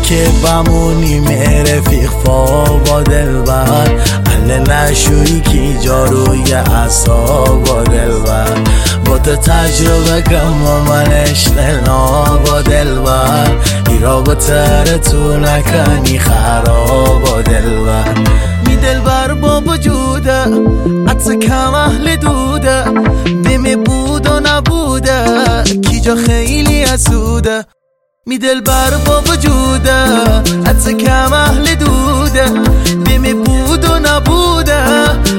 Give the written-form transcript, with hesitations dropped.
که بمونیم رفیق با دلبر، اهل نشویی که جاروی اعصاب با دلبر. با تو تجربه کم و من اشتنا با دلبر، ای رابطه رو تو نکنی خراب با دلبر. می دلبر با وجوده عطس کم اهل دوده، بمی بود و نبوده کی جا خیلی حسوده. می دلبر با وجوده عطس کم اهل دوده، بمی بود و نبوده